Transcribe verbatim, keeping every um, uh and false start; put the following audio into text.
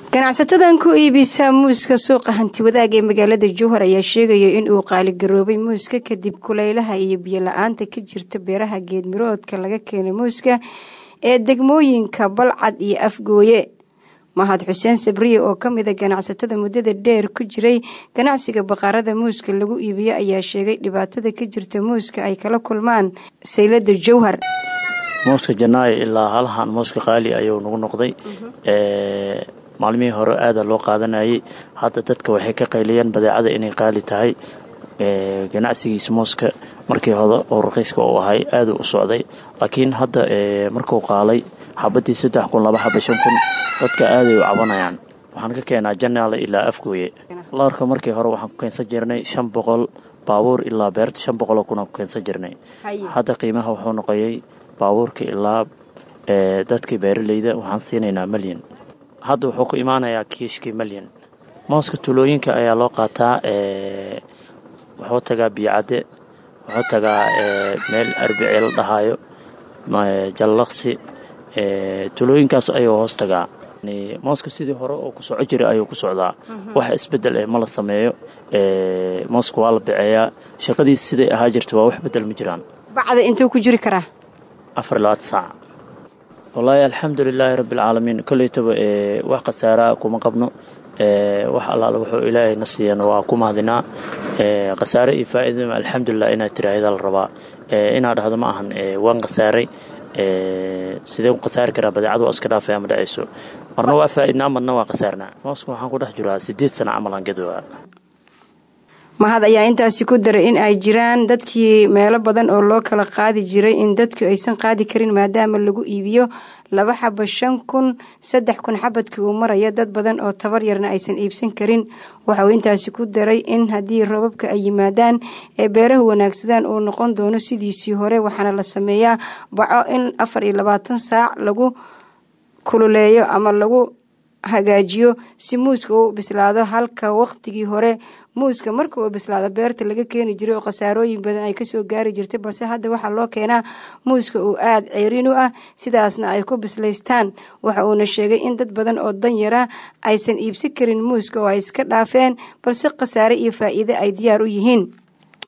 ganacsatada ku iibisa muuska suuqa hanti wadaag ee magaalada Jowhar ayaa sheegaya in uu qaali garoobay muuska kadib kulaylaha iyo biyo la'aanta ka jirta beeraha geed miroodka laga keenay muuska ee degmooyinka Balcad iyo Afgooye. Mahad Xuseen Sabriye oo kamid ah ganacsatada muddada dheer ku jiray ganacsiga baqarada muuska lagu iibiyo ayaa sheegay dhibaatada ka jirta muuska ay kala kulmaan saylada Jowhar. muuska Janaay ilaa halhan muuska qaali ayuu nagu noqday ee maalmihii hore aad loo qaadanayay hadda dadka waxay ka qayliyeen badeecada inay qaali tahay ee ganacsigiisa muuska markii hore oo raqiiska oo ahay aad u socday laakiin hadda ee markuu qaalay xabadii saddex kun laba xabo shan kun dadka aad ay u cabanayaan waxaan ka keenaa Janaale ilaa Afgooye laarka markii hore waxaan ku keensan jirnay shan boqol baabuur ilaa beerta shan boqol kun ku keensan jirnay hadda qiimaha wuxuu noqday baabuurka ilaa ee dadkii beeraleyda waxaan siinaynaa milyan hadda wuxuu ku imaanayaa kiishkii milyan mooska tulooyinka ayaa loo qaataa ee wuxuu tagaa biyacade wuxuu tagaa ee meel arbiceel dhahayo ma jallaqsi ee tulooyinkaas ayuu hoos tagaa mooska sidii hore oo ku soo jiray ayuu ku socdaa wax isbedel ah ma la sameeyo ee mooska waa la biceeyaa shaqadiisa sidii ahaa jirtay waa wax bedel ma jiraan bacda intuu ku jiri karaa afar laad saac والله الحمد لله رب العالمين كل يتبع واقع سارة كم قبنا وح الله وحو إلهي نصيا وكم هذنا قسارة فائدة الحمد لله إن ترى هذا الرباء إن هذا معهن وان قسارة سيدهم قسارة كرا بدأ عدو أسكرا في أمر عيسو مرنوا فائدنا مرنوا قسارنا ما أسمع حنقول حجرا سديت سنة عملا قدوا mahad ayaa intaasi ku daray in ay jiraan dadkii meelo badan oo loo kala qaadi jiray in dadku aysan qaadi karin maadaama lagu iibiyo laba xabo shan kun saddex kun xabadkii uu maraya dad badan oo tabar yarna aysan iibsan karin waxa uu intaasi ku daray in haddii roobabka ay yimaadaan ee beeraha wanaagsadaan uu noqon doono sidiisii hore waxaana la sameeyaa baco in afar iyo labaatan saac lagu kululeeyo ama lagu hagaajiyo si muuska uu bislaado halka waqtigii hore muuska marka uu bislaado beerta laga keeni jiray oo qasaarooyin badan ay ka soo gaari jirtay balse hadda waxa loo keenaa muuska uu aad ceerin u ah sidaasna ay ku bislaystaan waxa uu sheegay in dad badan oo dan yara aysan iibsan karin muuska oo ay iska dhaafeen balse qasaare iyo faa'iido ay diyaar u yihiin